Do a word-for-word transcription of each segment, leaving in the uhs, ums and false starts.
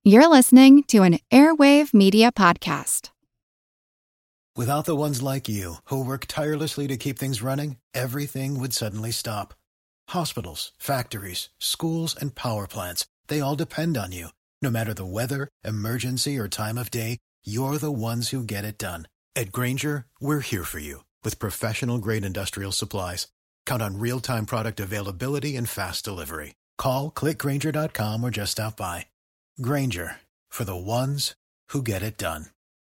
You're listening to an Airwave Media Podcast. Without the ones like you, who work tirelessly to keep things running, everything would suddenly stop. Hospitals, factories, schools, and power plants, they all depend on you. No matter the weather, emergency, or time of day, you're the ones who get it done. At Grainger, we're here for you with professional-grade industrial supplies. Count on real-time product availability and fast delivery. Call, click Grainger dot com, or just stop by. Grainger, for the ones who get it done.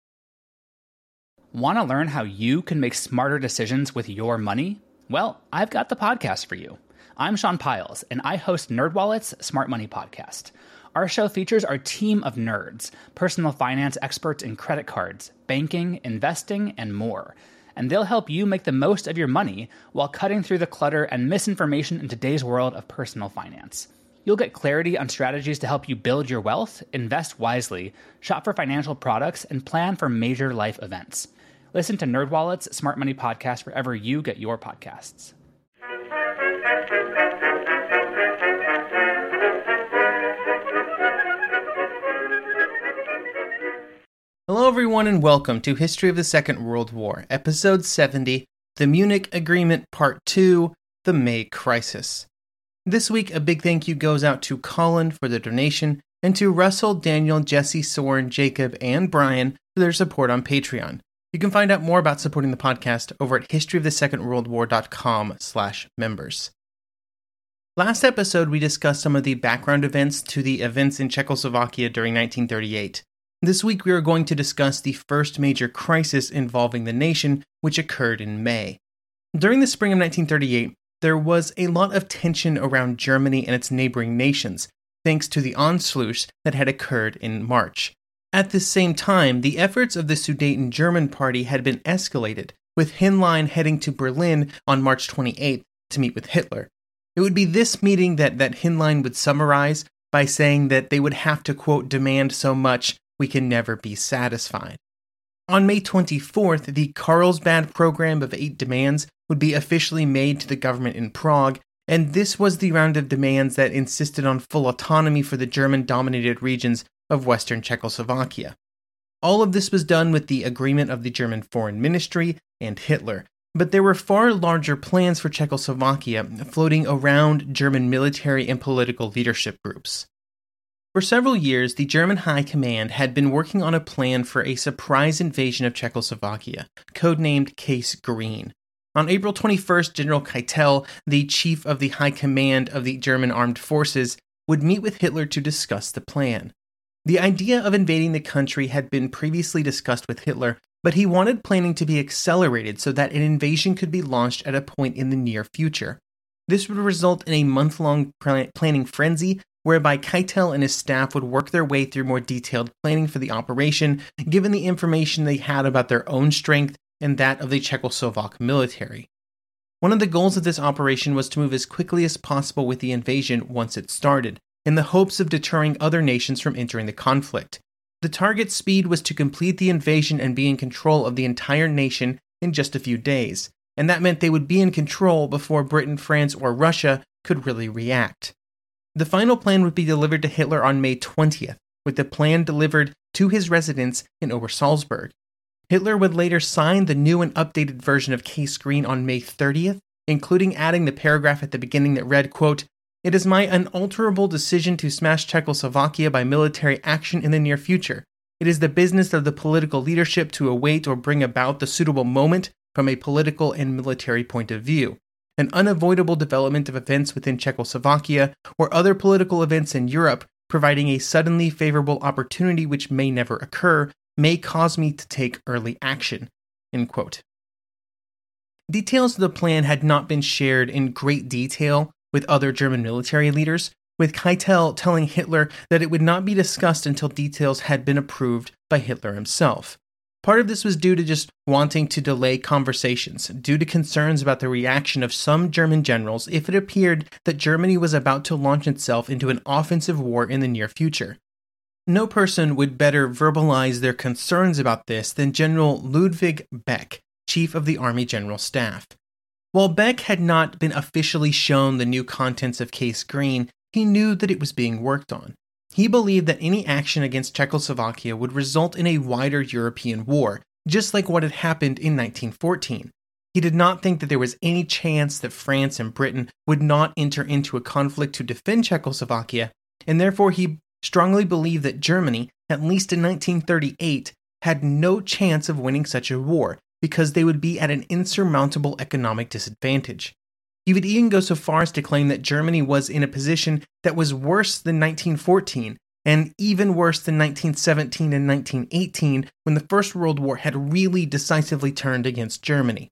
Want to learn how you can make smarter decisions with your money? Well, I've got the podcast for you. I'm Sean Piles, and I host NerdWallet's Smart Money Podcast. Our show features our team of nerds, personal finance experts in credit cards, banking, investing, and more. And they'll help you make the most of your money while cutting through the clutter and misinformation in today's world of personal finance. You'll get clarity on strategies to help you build your wealth, invest wisely, shop for financial products, and plan for major life events. Listen to NerdWallet's Smart Money Podcast wherever you get your podcasts. Hello everyone and welcome to History of the Second World War, Episode seventy, The Munich Agreement Part two, The May Crisis. This week, a big thank you goes out to Colin for the donation, and to Russell, Daniel, Jesse, Soren, Jacob, and Brian for their support on Patreon. You can find out more about supporting the podcast over at historyofthesecondworldwar.com slash members. Last episode, we discussed some of the background events to the events in Czechoslovakia during nineteen thirty-eight. This week, we are going to discuss the first major crisis involving the nation, which occurred in May. During the spring of nineteen thirty-eight, there was a lot of tension around Germany and its neighboring nations, thanks to the Anschluss that had occurred in March. At the same time, the efforts of the Sudeten German Party had been escalated, with Hinlein heading to Berlin on March twenty-eighth to meet with Hitler. It would be this meeting that, that Hinlein would summarize by saying that they would have to, quote, demand so much we can never be satisfied. On May twenty-fourth, the Carlsbad program of eight demands would be officially made to the government in Prague, and this was the round of demands that insisted on full autonomy for the German-dominated regions of Western Czechoslovakia. All of this was done with the agreement of the German Foreign Ministry and Hitler, but there were far larger plans for Czechoslovakia floating around German military and political leadership groups. For several years, the German High Command had been working on a plan for a surprise invasion of Czechoslovakia, codenamed Case Green. On April twenty-first, General Keitel, the chief of the High Command of the German Armed Forces, would meet with Hitler to discuss the plan. The idea of invading the country had been previously discussed with Hitler, but he wanted planning to be accelerated so that an invasion could be launched at a point in the near future. This would result in a month-long planning frenzy whereby Keitel and his staff would work their way through more detailed planning for the operation, given the information they had about their own strength and that of the Czechoslovak military. One of the goals of this operation was to move as quickly as possible with the invasion once it started, in the hopes of deterring other nations from entering the conflict. The target speed was to complete the invasion and be in control of the entire nation in just a few days, and that meant they would be in control before Britain, France, or Russia could really react. The final plan would be delivered to Hitler on May twentieth, with the plan delivered to his residence in Obersalzberg. Hitler would later sign the new and updated version of Case Green on May thirtieth, including adding the paragraph at the beginning that read, quote, "It is my unalterable decision to smash Czechoslovakia by military action in the near future. It is the business of the political leadership to await or bring about the suitable moment from a political and military point of view. An unavoidable development of events within Czechoslovakia or other political events in Europe, providing a suddenly favorable opportunity which may never occur, may cause me to take early action." End quote. Details of the plan had not been shared in great detail with other German military leaders, with Keitel telling Hitler that it would not be discussed until details had been approved by Hitler himself. Part of this was due to just wanting to delay conversations, due to concerns about the reaction of some German generals if it appeared that Germany was about to launch itself into an offensive war in the near future. No person would better verbalize their concerns about this than General Ludwig Beck, Chief of the Army General Staff. While Beck had not been officially shown the new contents of Case Green, he knew that it was being worked on. He believed that any action against Czechoslovakia would result in a wider European war, just like what had happened in nineteen fourteen. He did not think that there was any chance that France and Britain would not enter into a conflict to defend Czechoslovakia, and therefore he strongly believed that Germany, at least in nineteen thirty-eight, had no chance of winning such a war, because they would be at an insurmountable economic disadvantage. He would even go so far as to claim that Germany was in a position that was worse than nineteen fourteen, and even worse than nineteen seventeen and nineteen eighteen, when the First World War had really decisively turned against Germany.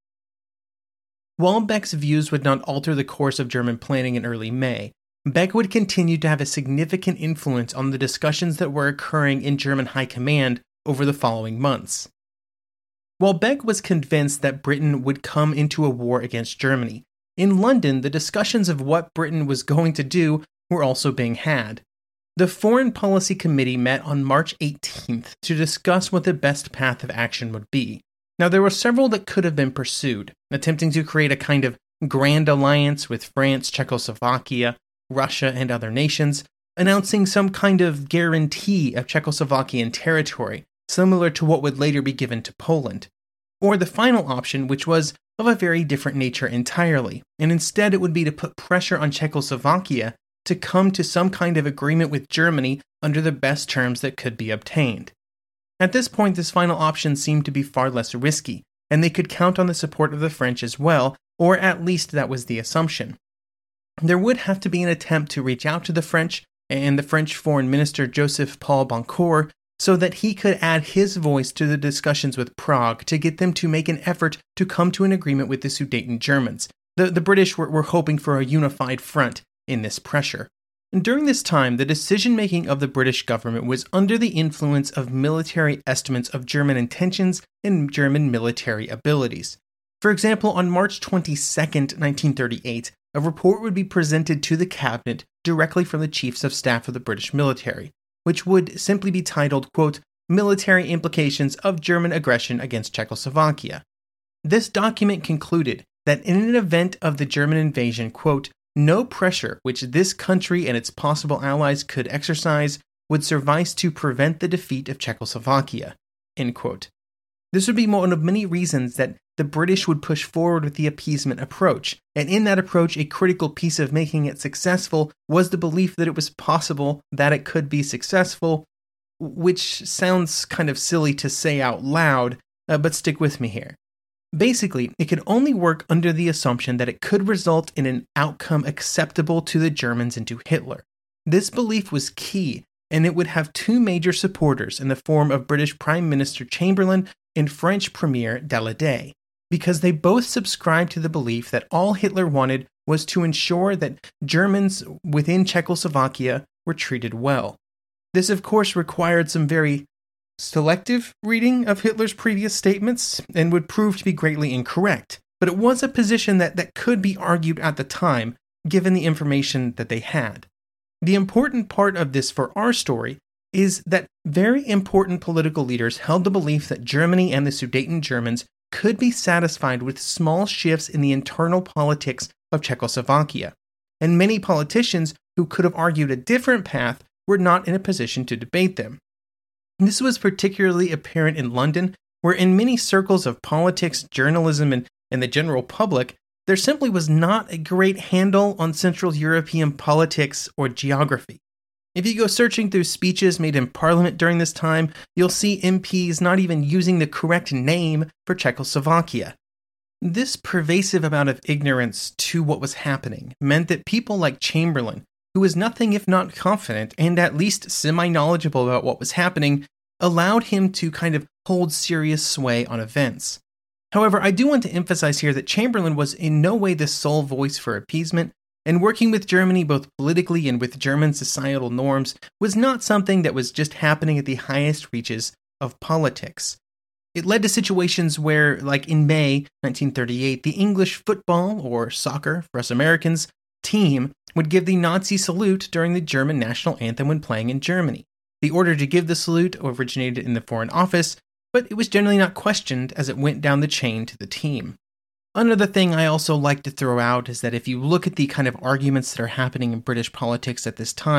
While Beck's views would not alter the course of German planning in early May, Beck would continue to have a significant influence on the discussions that were occurring in German high command over the following months. While Beck was convinced that Britain would come into a war against Germany, in London the discussions of what Britain was going to do were also being had. The Foreign Policy Committee met on March eighteenth to discuss what the best path of action would be. Now, there were several that could have been pursued, attempting to create a kind of grand alliance with France, Czechoslovakia, Russia, and other nations, announcing some kind of guarantee of Czechoslovakian territory, similar to what would later be given to Poland. Or the final option, which was of a very different nature entirely, and instead it would be to put pressure on Czechoslovakia to come to some kind of agreement with Germany under the best terms that could be obtained. At this point, this final option seemed to be far less risky, and they could count on the support of the French as well, or at least that was the assumption. There would have to be an attempt to reach out to the French and the French Foreign Minister Joseph Paul Boncourt so that he could add his voice to the discussions with Prague to get them to make an effort to come to an agreement with the Sudeten Germans. The, the British were, were hoping for a unified front in this pressure. And during this time, the decision-making of the British government was under the influence of military estimates of German intentions and German military abilities. For example, on March twenty-second, nineteen thirty-eight, a report would be presented to the cabinet directly from the Chiefs of Staff of the British military, which would simply be titled, quote, Military Implications of German Aggression Against Czechoslovakia. This document concluded that in an event of the German invasion, quote, no pressure which this country and its possible allies could exercise would suffice to prevent the defeat of Czechoslovakia, end quote. This would be one of many reasons that the British would push forward with the appeasement approach, and in that approach, a critical piece of making it successful was the belief that it was possible that it could be successful, which sounds kind of silly to say out loud, uh, but stick with me here. Basically, it could only work under the assumption that it could result in an outcome acceptable to the Germans and to Hitler. This belief was key, and it would have two major supporters in the form of British Prime Minister Chamberlain and French Premier Daladier, because they both subscribed to the belief that all Hitler wanted was to ensure that Germans within Czechoslovakia were treated well. This, of course, required some very selective reading of Hitler's previous statements and would prove to be greatly incorrect, but it was a position that, that could be argued at the time, given the information that they had. The important part of this for our story is that very important political leaders held the belief that Germany and the Sudeten Germans could be satisfied with small shifts in the internal politics of Czechoslovakia, and many politicians who could have argued a different path were not in a position to debate them. This was particularly apparent in London, where in many circles of politics, journalism, and, and the general public, there simply was not a great handle on Central European politics or geography. If you go searching through speeches made in Parliament during this time, you'll see M Ps not even using the correct name for Czechoslovakia. This pervasive amount of ignorance to what was happening meant that people like Chamberlain, who was nothing if not confident and at least semi-knowledgeable about what was happening, allowed him to kind of hold serious sway on events. However, I do want to emphasize here that Chamberlain was in no way the sole voice for appeasement, and working with Germany both politically and with German societal norms was not something that was just happening at the highest reaches of politics. It led to situations where, like in May nineteen thirty-eight, the English football, or soccer for us Americans, team would give the Nazi salute during the German national anthem when playing in Germany. The order to give the salute originated in the Foreign Office, but it was generally not questioned as it went down the chain to the team. Another thing I also like to throw out is that if you look at the kind of arguments that are happening in British politics at this time,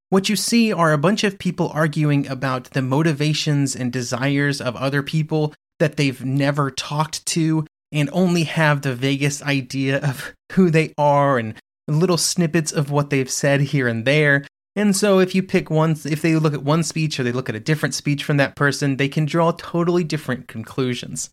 What you see are a bunch of people arguing about the motivations and desires of other people that they've never talked to and only have the vaguest idea of who they are and little snippets of what they've said here and there. And so if you pick one, if they look at one speech or they look at a different speech from that person, they can draw totally different conclusions.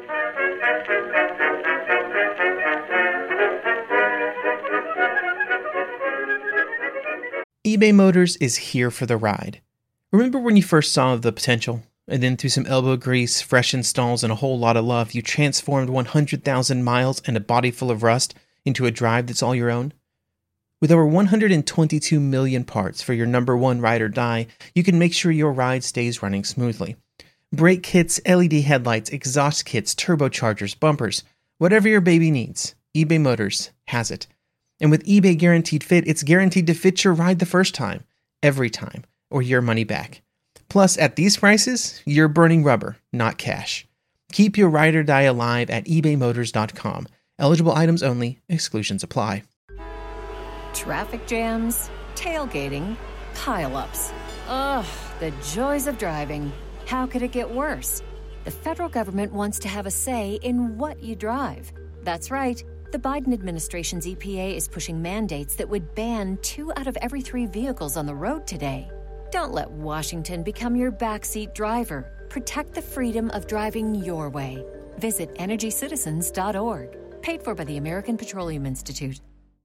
eBay Motors is here for the ride. Remember when you first saw the potential? And then through some elbow grease, fresh installs, and a whole lot of love, you transformed one hundred thousand miles and a body full of rust into a drive that's all your own? With over one hundred twenty-two million parts for your number one ride or die, you can make sure your ride stays running smoothly. Brake kits, L E D headlights, exhaust kits, turbochargers, bumpers, whatever your baby needs, eBay Motors has it. And with eBay Guaranteed Fit, it's guaranteed to fit your ride the first time, every time, or your money back. Plus, at these prices, you're burning rubber, not cash. Keep your ride or die alive at ebay motors dot com. Eligible items only. Exclusions apply. Traffic jams, tailgating, pile-ups. Ugh, the joys of driving. How could it get worse? The federal government wants to have a say in what you drive. That's right. The Biden administration's E P A is pushing mandates that would ban two out of every three vehicles on the road today. Don't let Washington become your backseat driver. Protect the freedom of driving your way. Visit energy citizens dot org. Paid for by the American Petroleum Institute.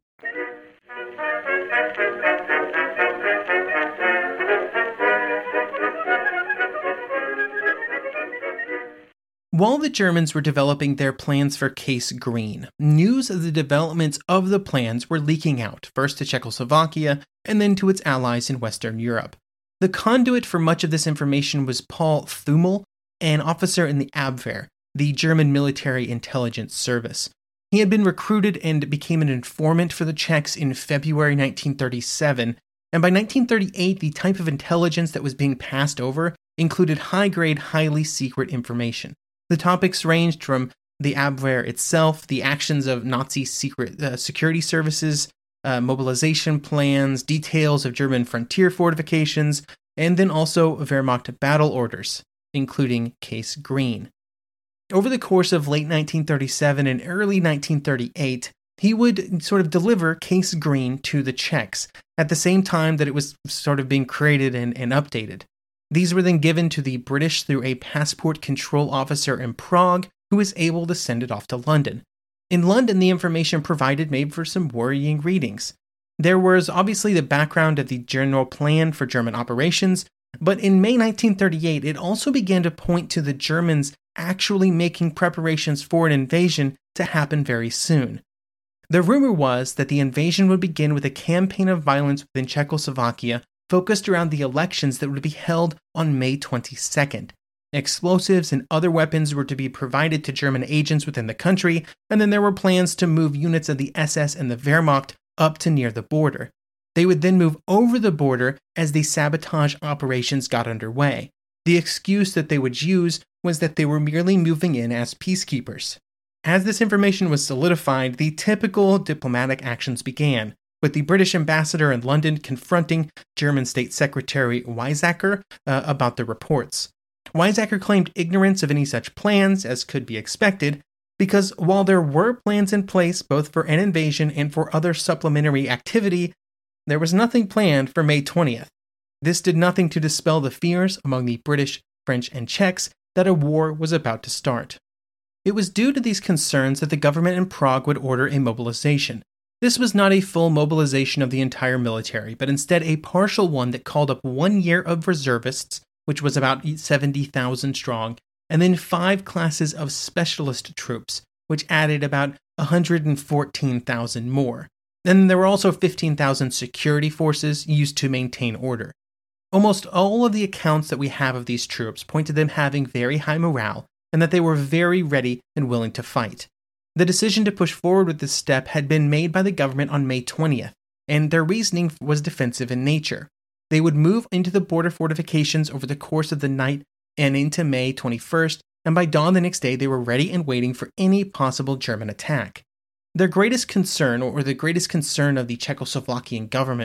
While the Germans were developing their plans for Case Green, news of the developments of the plans were leaking out, first to Czechoslovakia and then to its allies in Western Europe. The conduit for much of this information was Paul Thumel, an officer in the Abwehr, the German military intelligence service. He had been recruited and became an informant for the Czechs in February nineteen thirty-seven, and by nineteen thirty-eight, the type of intelligence that was being passed over included high-grade, highly secret information. The topics ranged from the Abwehr itself, the actions of Nazi secret uh, security services, uh, mobilization plans, details of German frontier fortifications, and then also Wehrmacht battle orders, including Case Green. Over the course of late nineteen thirty-seven and early nineteen thirty-eight, he would sort of deliver Case Green to the Czechs at the same time that it was sort of being created and, and updated. These were then given to the British through a passport control officer in Prague, who was able to send it off to London. In London, the information provided made for some worrying readings. There was obviously the background of the general plan for German operations, but in May nineteen thirty-eight, it also began to point to the Germans actually making preparations for an invasion to happen very soon. The rumor was that the invasion would begin with a campaign of violence within Czechoslovakia focused around the elections that would be held on May twenty-second. Explosives and other weapons were to be provided to German agents within the country, and then there were plans to move units of the S S and the Wehrmacht up to near the border. They would then move over the border as the sabotage operations got underway. The excuse that they would use was that they were merely moving in as peacekeepers. As this information was solidified, the typical diplomatic actions began, with the British ambassador in London confronting German State Secretary Weizsäcker uh, about the reports. Weizsäcker claimed ignorance of any such plans, as could be expected, because while there were plans in place both for an invasion and for other supplementary activity, there was nothing planned for May twentieth. This did nothing to dispel the fears among the British, French, and Czechs that a war was about to start. It was due to these concerns that the government in Prague would order a mobilization. This was not a full mobilization of the entire military, but instead a partial one that called up one year of reservists, which was about seventy thousand strong, and then five classes of specialist troops, which added about one hundred fourteen thousand more. Then there were also fifteen thousand security forces used to maintain order. Almost all of the accounts that we have of these troops point to them having very high morale, and that they were very ready and willing to fight. The decision to push forward with this step had been made by the government on May twentieth, and their reasoning was defensive in nature. They would move into the border fortifications over the course of the night and into May twenty-first, and by dawn the next day they were ready and waiting for any possible German attack. Their greatest concern, or the greatest concern of the Czechoslovakian government,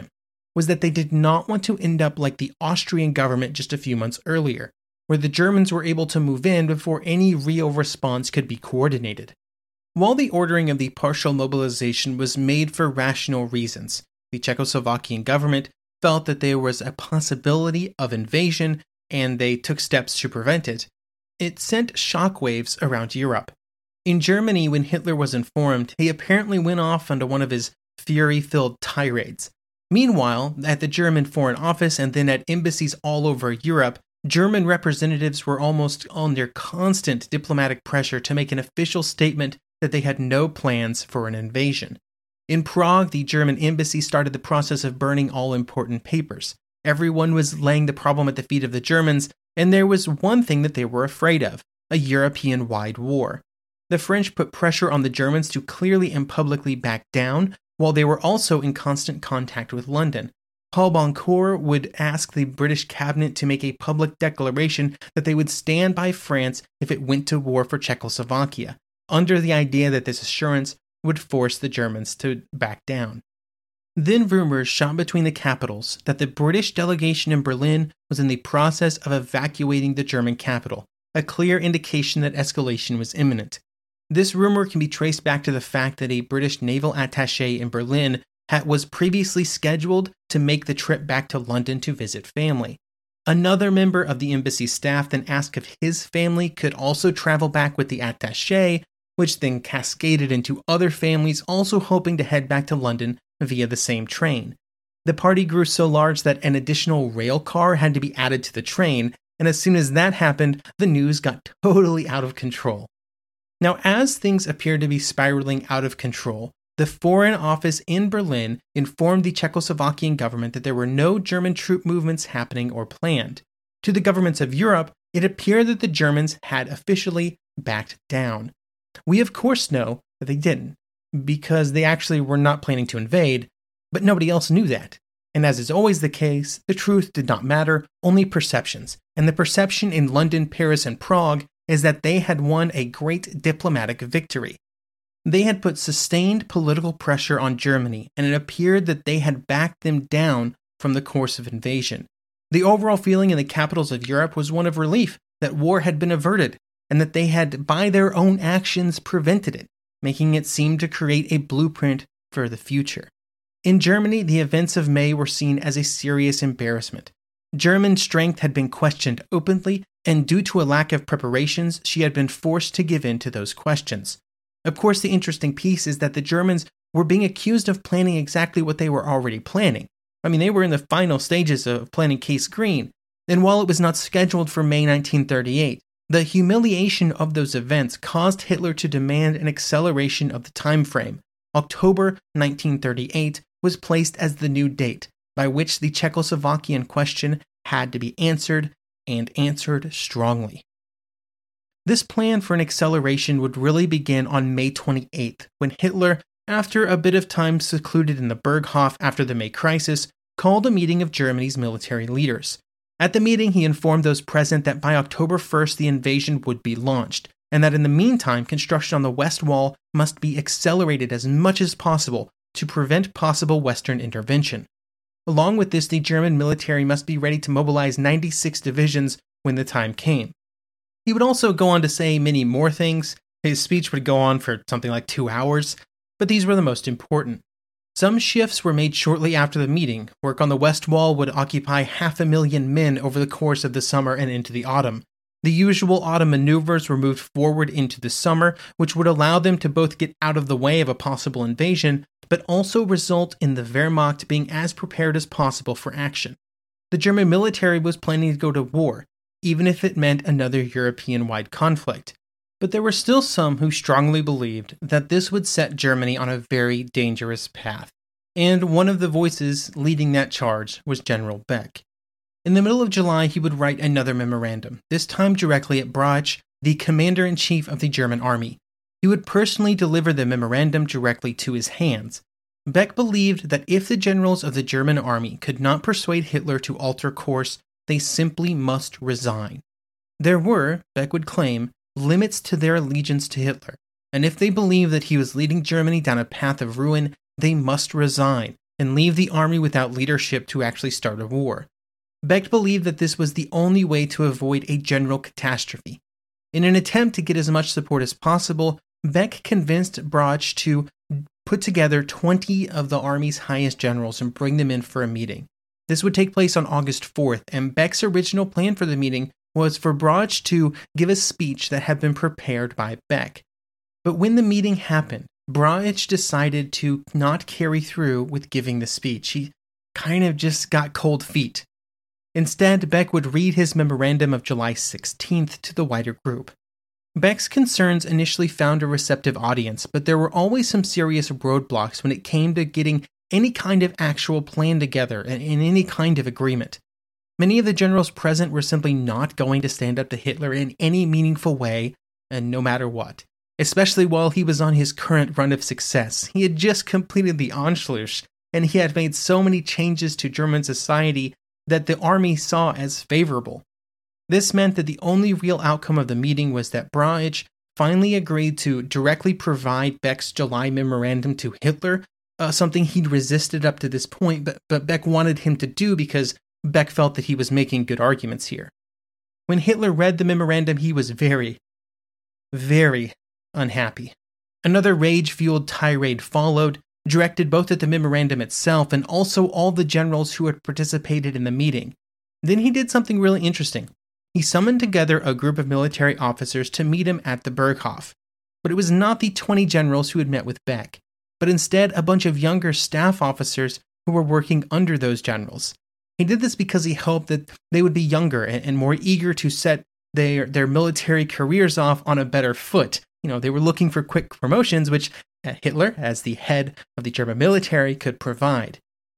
was that they did not want to end up like the Austrian government just a few months earlier, where the Germans were able to move in before any real response could be coordinated. While the ordering of the partial mobilization was made for rational reasons, the Czechoslovakian government felt that there was a possibility of invasion and they took steps to prevent it. It sent shockwaves around Europe. In Germany, when Hitler was informed, he apparently went off onto one of his fury-filled tirades. Meanwhile, at the German Foreign Office and then at embassies all over Europe, German representatives were almost under constant diplomatic pressure to make an official statement that they had no plans for an invasion. In Prague, the German embassy started the process of burning all important papers. Everyone was laying the problem at the feet of the Germans, and there was one thing that they were afraid of: a European-wide war. The French put pressure on the Germans to clearly and publicly back down, while they were also in constant contact with London. Paul Boncourt would ask the British cabinet to make a public declaration that they would stand by France if it went to war for Czechoslovakia, under the idea that this assurance would force the Germans to back down. Then rumors shot between the capitals that the British delegation in Berlin was in the process of evacuating the German capital, a clear indication that escalation was imminent. This rumor can be traced back to the fact that a British naval attaché in Berlin had, was previously scheduled to make the trip back to London to visit family. Another member of the embassy staff then asked if his family could also travel back with the attaché, which then cascaded into other families also hoping to head back to London via the same train. The party grew so large that an additional rail car had to be added to the train, and as soon as that happened, the news got totally out of control. Now, as things appeared to be spiraling out of control, the Foreign Office in Berlin informed the Czechoslovakian government that there were no German troop movements happening or planned. To the governments of Europe, it appeared that the Germans had officially backed down. We of course know that they didn't, because they actually were not planning to invade, but nobody else knew that. And as is always the case, the truth did not matter, only perceptions. And the perception in London, Paris, and Prague is that they had won a great diplomatic victory. They had put sustained political pressure on Germany, and it appeared that they had backed them down from the course of invasion. The overall feeling in the capitals of Europe was one of relief that war had been averted, and that they had, by their own actions, prevented it, making it seem to create a blueprint for the future. In Germany, the events of May were seen as a serious embarrassment. German strength had been questioned openly, and due to a lack of preparations, she had been forced to give in to those questions. Of course, the interesting piece is that the Germans were being accused of planning exactly what they were already planning. I mean, they were in the final stages of planning Case Green, and while it was not scheduled for May nineteen thirty-eight, the humiliation of those events caused Hitler to demand an acceleration of the time frame. October nineteen thirty-eight was placed as the new date, by which the Czechoslovakian question had to be answered, and answered strongly. This plan for an acceleration would really begin on May twenty-eighth, when Hitler, after a bit of time secluded in the Berghof after the May crisis, called a meeting of Germany's military leaders. At the meeting, he informed those present that by October first the invasion would be launched, and that in the meantime construction on the West Wall must be accelerated as much as possible to prevent possible Western intervention. Along with this, the German military must be ready to mobilize ninety-six divisions when the time came. He would also go on to say many more things. His speech would go on for something like two hours, but these were the most important. Some shifts were made shortly after the meeting. Work on the West Wall would occupy half a million men over the course of the summer and into the autumn. The usual autumn maneuvers were moved forward into the summer, which would allow them to both get out of the way of a possible invasion, but also result in the Wehrmacht being as prepared as possible for action. The German military was planning to go to war, even if it meant another European-wide conflict. But there were still some who strongly believed that this would set Germany on a very dangerous path. And one of the voices leading that charge was General Beck. In the middle of July, he would write another memorandum, this time directly at Brach, the commander-in-chief of the German army. He would personally deliver the memorandum directly to his hands. Beck believed that if the generals of the German army could not persuade Hitler to alter course, they simply must resign. There were, Beck would claim, limits to their allegiance to Hitler, and if they believed that he was leading Germany down a path of ruin, they must resign, and leave the army without leadership to actually start a war. Beck believed that this was the only way to avoid a general catastrophe. In an attempt to get as much support as possible, Beck convinced Brauch to put together twenty of the army's highest generals and bring them in for a meeting. This would take place on August fourth, and Beck's original plan for the meeting was for Brauch to give a speech that had been prepared by Beck. But when the meeting happened, Brauch decided to not carry through with giving the speech. He kind of just got cold feet. Instead, Beck would read his memorandum of July sixteenth to the wider group. Beck's concerns initially found a receptive audience, but there were always some serious roadblocks when it came to getting any kind of actual plan together and in any kind of agreement. Many of the generals present were simply not going to stand up to Hitler in any meaningful way, and no matter what. Especially while he was on his current run of success. He had just completed the Anschluss, and he had made so many changes to German society that the army saw as favorable. This meant that the only real outcome of the meeting was that Brauch finally agreed to directly provide Beck's July memorandum to Hitler, uh, something he'd resisted up to this point, but, but Beck wanted him to do because Beck felt that he was making good arguments here. When Hitler read the memorandum, he was very, very unhappy. Another rage-fueled tirade followed, directed both at the memorandum itself and also all the generals who had participated in the meeting. Then he did something really interesting. He summoned together a group of military officers to meet him at the Berghof. But it was not the twenty generals who had met with Beck, but instead a bunch of younger staff officers who were working under those generals. He did this because he hoped that they would be younger and more eager to set their, their military careers off on a better foot. You know, they were looking for quick promotions, which Hitler, as the head of the German military, could provide.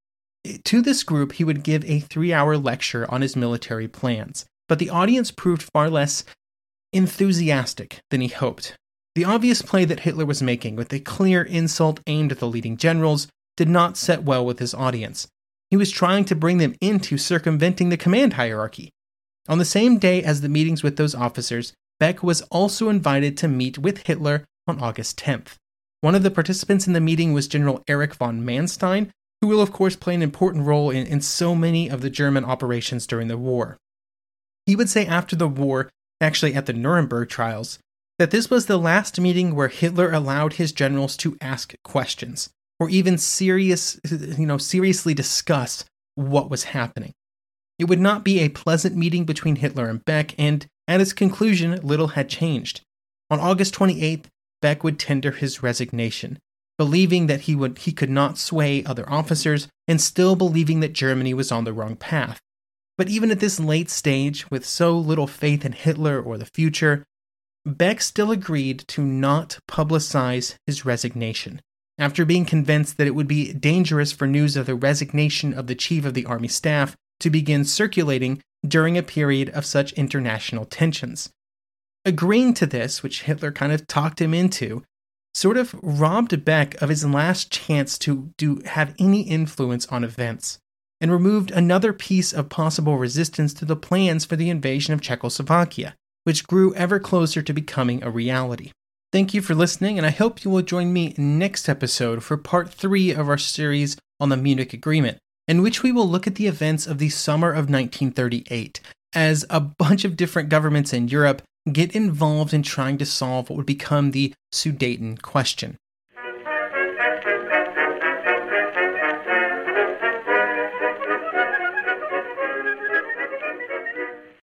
To this group, he would give a three-hour lecture on his military plans, but the audience proved far less enthusiastic than he hoped. The obvious play that Hitler was making, with a clear insult aimed at the leading generals, did not set well with his audience. He was trying to bring them into circumventing the command hierarchy. On the same day as the meetings with those officers, Beck was also invited to meet with Hitler on August tenth. One of the participants in the meeting was General Erich von Manstein, who will of course play an important role in, in so many of the German operations during the war. He would say after the war, actually at the Nuremberg trials, that this was the last meeting where Hitler allowed his generals to ask questions, or even serious, you know, seriously discuss what was happening. It would not be a pleasant meeting between Hitler and Beck, and at its conclusion, little had changed. On August twenty-eighth, Beck would tender his resignation, believing that he would he could not sway other officers, and still believing that Germany was on the wrong path. But even at this late stage, with so little faith in Hitler or the future, Beck still agreed to not publicize his resignation, after being convinced that it would be dangerous for news of the resignation of the chief of the army staff to begin circulating during a period of such international tensions. Agreeing to this, which Hitler kind of talked him into, sort of robbed Beck of his last chance to do have any influence on events, and removed another piece of possible resistance to the plans for the invasion of Czechoslovakia, which grew ever closer to becoming a reality. Thank you for listening, and I hope you will join me next episode for part three of our series on the Munich Agreement, in which we will look at the events of the summer of nineteen thirty-eight, as a bunch of different governments in Europe get involved in trying to solve what would become the Sudeten question.